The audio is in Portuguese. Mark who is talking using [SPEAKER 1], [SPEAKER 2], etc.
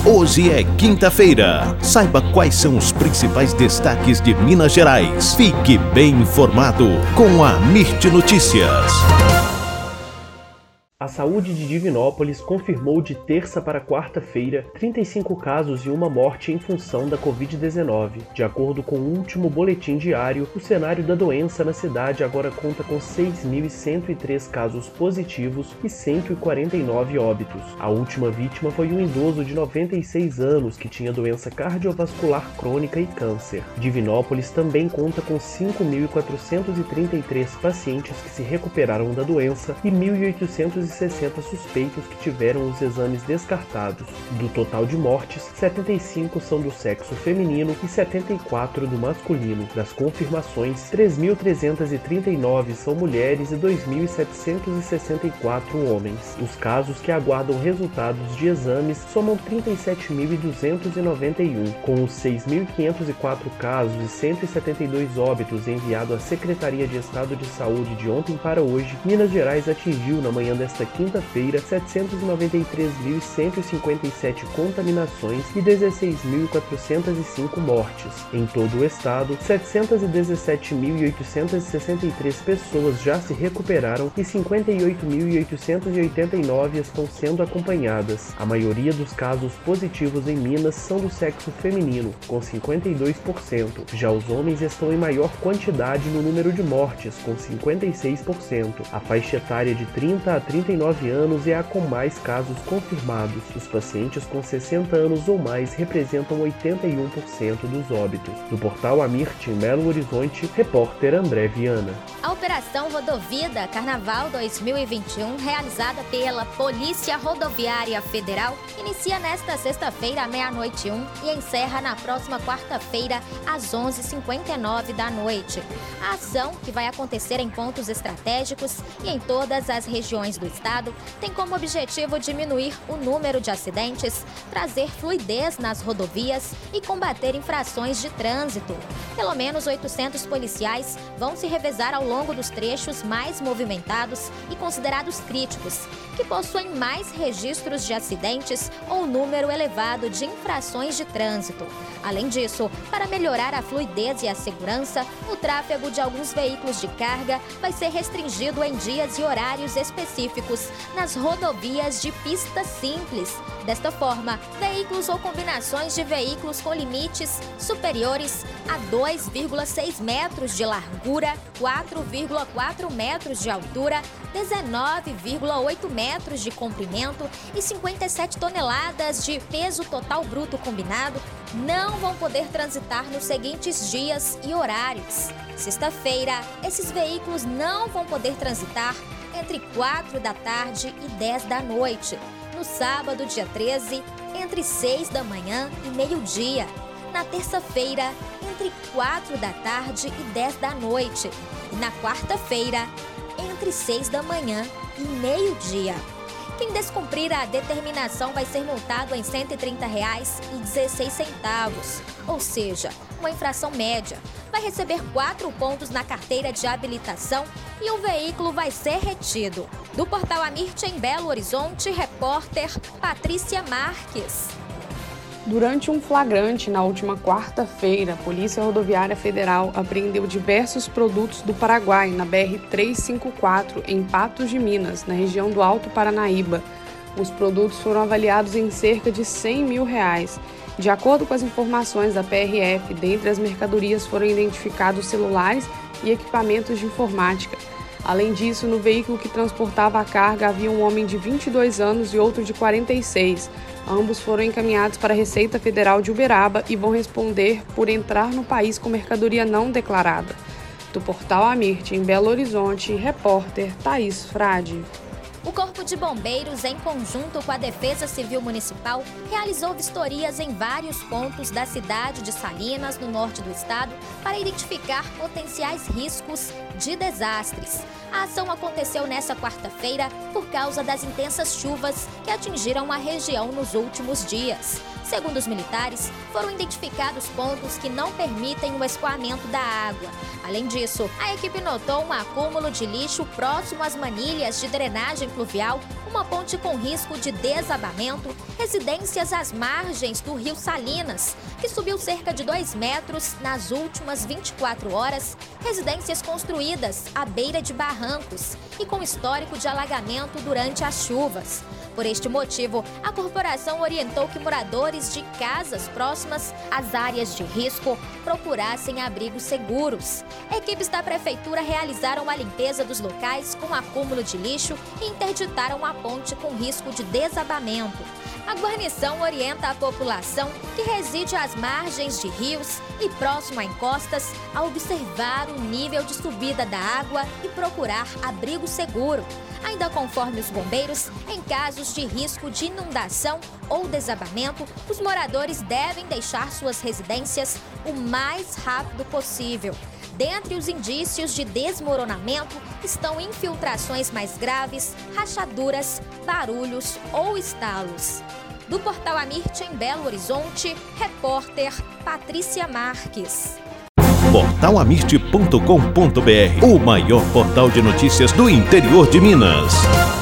[SPEAKER 1] Hoje é quinta-feira. Saiba quais são os principais destaques de Minas Gerais. Fique bem informado com a Mirte Notícias.
[SPEAKER 2] A saúde de Divinópolis confirmou de terça para quarta-feira 35 casos e uma morte em função da Covid-19. De acordo com o último boletim diário, o cenário da doença na cidade agora conta com 6.103 casos positivos e 149 óbitos. A última vítima foi um idoso de 96 anos que tinha doença cardiovascular crônica e câncer. Divinópolis também conta com 5.433 pacientes que se recuperaram da doença e 1.860 suspeitos que tiveram os exames descartados. Do total de mortes, 75 são do sexo feminino e 74 do masculino. Das confirmações, 3.339 são mulheres e 2.764 homens. Os casos que aguardam resultados de exames somam 37.291. Com os 6.504 casos e 172 óbitos enviados à Secretaria de Estado de Saúde de ontem para hoje, Minas Gerais atingiu na manhã desta quinta-feira 793.157 contaminações e 16.405 mortes. Em todo o estado, 717.863 pessoas já se recuperaram e 58.889 estão sendo acompanhadas. A maioria dos casos positivos em Minas são do sexo feminino, com 52%. Já os homens estão em maior quantidade no número de mortes, com 56%. A faixa etária de 30 a 39 anos é a com mais casos confirmados. Os pacientes com 60 anos ou mais representam 81% dos óbitos. Do portal Amirte, em Belo Horizonte, repórter André Viana.
[SPEAKER 3] A Operação Rodovida Carnaval 2021, realizada pela Polícia Rodoviária Federal, inicia nesta sexta-feira à 00h01 e encerra na próxima quarta-feira às 11h59 da noite. A ação, que vai acontecer em pontos estratégicos e em todas as regiões do estado, tem como objetivo diminuir o número de acidentes, trazer fluidez nas rodovias e combater infrações de trânsito. Pelo menos 800 policiais vão se revezar ao longo dos trechos mais movimentados e considerados críticos, que possuem mais registros de acidentes ou número elevado de infrações de trânsito. Além disso, para melhorar a fluidez e a segurança, o tráfego de alguns veículos de carga vai ser restringido em dias e horários específicos nas rodovias de pista simples. Desta forma, veículos ou combinações de veículos com limites superiores a 2,6 metros de largura, 4,4 metros de altura, 19,8 metros de comprimento e 57 toneladas de peso total bruto combinado não vão poder transitar nos seguintes dias e horários. Sexta-feira, esses veículos não vão poder transitar entre 4 da tarde e 10 da noite. No sábado, dia 13, entre 6 da manhã e meio-dia. Na terça-feira, entre 4 da tarde e 10 da noite. E na quarta-feira, entre 6 da manhã e meio-dia. Quem descumprir a determinação vai ser multado em R$ 130,16, ou seja, uma infração média. Vai receber 4 pontos na carteira de habilitação e o veículo vai ser retido. Do portal Amirte, em Belo Horizonte, repórter Patrícia Marques.
[SPEAKER 4] Durante um flagrante na última quarta-feira, a Polícia Rodoviária Federal apreendeu diversos produtos do Paraguai na BR-354, em Patos de Minas, na região do Alto Paranaíba. Os produtos foram avaliados em cerca de R$100 mil. De acordo com as informações da PRF, dentre as mercadorias foram identificados celulares e equipamentos de informática. Além disso, no veículo que transportava a carga havia um homem de 22 anos e outro de 46. Ambos foram encaminhados para a Receita Federal de Uberaba e vão responder por entrar no país com mercadoria não declarada. Do portal Amirte, em Belo Horizonte, repórter Thaís Frade.
[SPEAKER 3] O Corpo de Bombeiros, em conjunto com a Defesa Civil Municipal, realizou vistorias em vários pontos da cidade de Salinas, no norte do estado, para identificar potenciais riscos de desastres. A ação aconteceu nesta quarta-feira por causa das intensas chuvas que atingiram a região nos últimos dias. Segundo os militares, foram identificados pontos que não permitem o escoamento da água. Além disso, a equipe notou um acúmulo de lixo próximo às manilhas de drenagem pluvial, uma ponte com risco de desabamento, residências às margens do rio Salinas, que subiu cerca de 2 metros nas últimas 24 horas, residências construídas à beira de barrancos e com histórico de alagamento durante as chuvas. Por este motivo, a corporação orientou que moradores de casas próximas às áreas de risco procurassem abrigos seguros. Equipes da prefeitura realizaram a limpeza dos locais com acúmulo de lixo e interditaram a ponte com risco de desabamento. A guarnição orienta a população que reside às margens de rios e próximo a encostas a observar o nível de subida da água e procurar abrigo seguro. Ainda conforme os bombeiros, em casos de risco de inundação ou desabamento, os moradores devem deixar suas residências o mais rápido possível. Dentre os indícios de desmoronamento estão infiltrações mais graves, rachaduras, barulhos ou estalos. Do Portal Amirte em Belo Horizonte, repórter Patrícia Marques.
[SPEAKER 1] Portalamirte.com.br, o maior portal de notícias do interior de Minas.